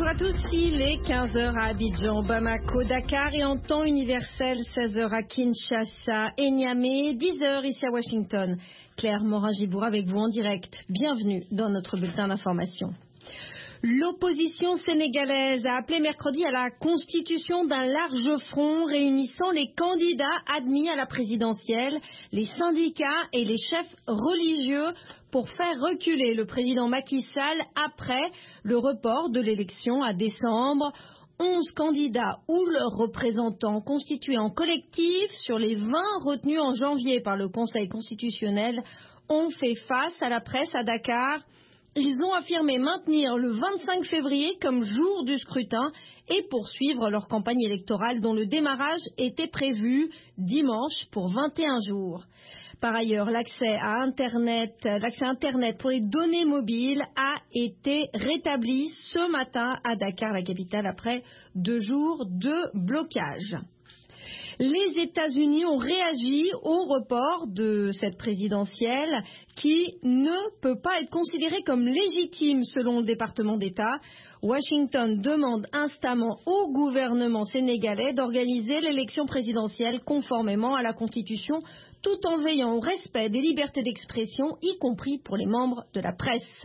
à tous, il est 15h à Abidjan, Bamako, Dakar et en temps universel 16h à Kinshasa et Niamey, 10h ici à Washington. Claire Morin-Gibour avec vous en direct. Bienvenue dans notre bulletin d'information. L'opposition sénégalaise a appelé mercredi à la constitution d'un large front réunissant les candidats admis à la présidentielle, les syndicats et les chefs religieux pour faire reculer le président Macky Sall après le report de l'élection à décembre. 11 candidats ou leurs représentants constitués en collectif sur les 20 retenus en janvier par le Conseil constitutionnel ont fait face à la presse à Dakar. Ils ont affirmé maintenir le 25 février comme jour du scrutin et poursuivre leur campagne électorale dont le démarrage était prévu dimanche pour 21 jours. Par ailleurs, l'accès à Internet pour les données mobiles a été rétabli ce matin à Dakar, la capitale, après 2 jours de blocage. Les États-Unis ont réagi au report de cette présidentielle qui ne peut pas être considérée comme légitime selon le département d'État. Washington demande instamment au gouvernement sénégalais d'organiser l'élection présidentielle conformément à la Constitution tout en veillant au respect des libertés d'expression, y compris pour les membres de la presse.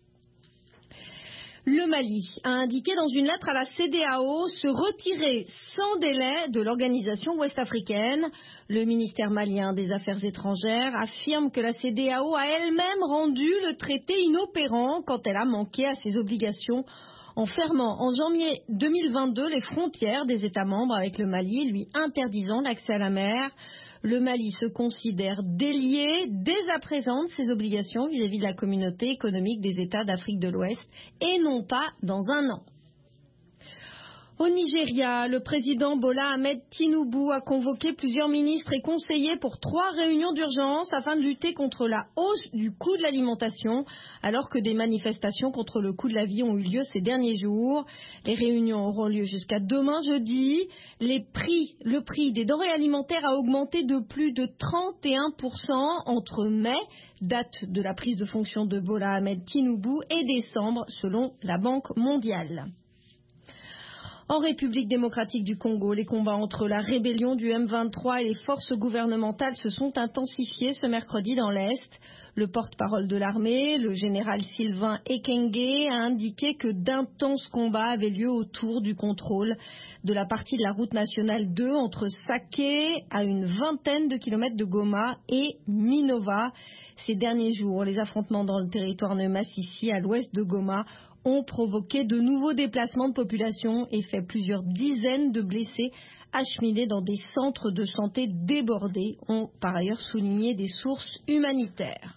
Le Mali a indiqué dans une lettre à la CEDEAO se retirer sans délai de l'organisation ouest-africaine. Le ministère malien des Affaires étrangères affirme que la CEDEAO a elle-même rendu le traité inopérant quand elle a manqué à ses obligations en fermant en janvier 2022 les frontières des États membres avec le Mali, lui interdisant l'accès à la mer. Le Mali se considère délié dès à présent de ses obligations vis-à-vis de la communauté économique des États d'Afrique de l'Ouest et non pas dans un an. Au Nigeria, le président Bola Ahmed Tinubu a convoqué plusieurs ministres et conseillers pour 3 réunions d'urgence afin de lutter contre la hausse du coût de l'alimentation, alors que des manifestations contre le coût de la vie ont eu lieu ces derniers jours. Les réunions auront lieu jusqu'à demain jeudi. Le prix des denrées alimentaires a augmenté de plus de 31% entre mai, date de la prise de fonction de Bola Ahmed Tinubu, et décembre, selon la Banque mondiale. En République démocratique du Congo, les combats entre la rébellion du M23 et les forces gouvernementales se sont intensifiés ce mercredi dans l'Est. Le porte-parole de l'armée, le général Sylvain Ekenge, a indiqué que d'intenses combats avaient lieu autour du contrôle de la partie de la route nationale 2 entre Saké, à une vingtaine de kilomètres de Goma, et Minova. Ces derniers jours, les affrontements dans le territoire de Massissi, à l'ouest de Goma, ont provoqué de nouveaux déplacements de population et fait plusieurs dizaines de blessés acheminés dans des centres de santé débordés, ont par ailleurs souligné des sources humanitaires.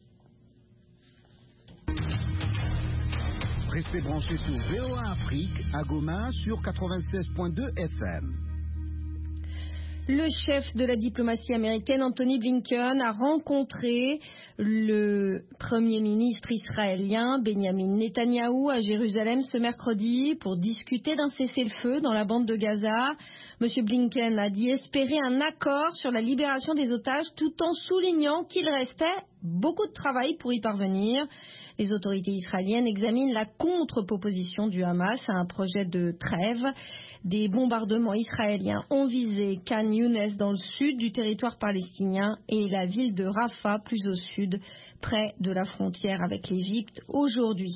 Restez branchés sur VOA Afrique à Goma sur 96.2 FM. Le chef de la diplomatie américaine, Anthony Blinken, a rencontré le Premier ministre israélien, Benjamin Netanyahou, à Jérusalem ce mercredi pour discuter d'un cessez-le-feu dans la bande de Gaza. M. Blinken a dit espérer un accord sur la libération des otages tout en soulignant qu'il restait beaucoup de travail pour y parvenir. Les autorités israéliennes examinent la contre-proposition du Hamas à un projet de trêve. Des bombardements israéliens ont visé Khan Younes dans le sud du territoire palestinien et la ville de Rafah plus au sud, près de la frontière avec l'Égypte aujourd'hui.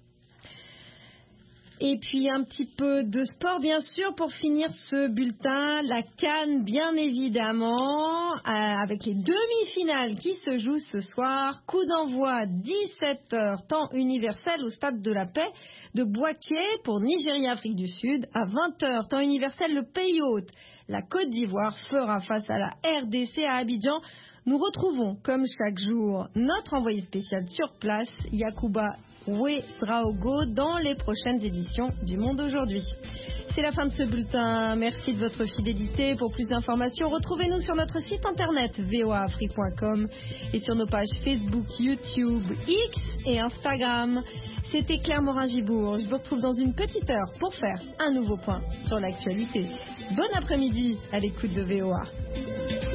Et puis un petit peu de sport bien sûr pour finir ce bulletin, la CAN bien évidemment, avec les demi-finales qui se jouent ce soir. Coup d'envoi 17h temps universel au stade de la Paix de Bouaké pour Nigeria-Afrique du Sud. À 20h temps universel, le pays hôte, la Côte d'Ivoire, fera face à la RDC à Abidjan. Nous retrouvons comme chaque jour notre envoyé spécial sur place, Yacouba Ouedraogo, dans les prochaines éditions du Monde aujourd'hui. C'est la fin de ce bulletin. Merci de votre fidélité. Pour plus d'informations, retrouvez-nous sur notre site internet voaafrique.com et sur nos pages Facebook, YouTube, X et Instagram. C'était Claire Morin-Gibour. Je vous retrouve dans une petite heure pour faire un nouveau point sur l'actualité. Bon après-midi à l'écoute de VOA.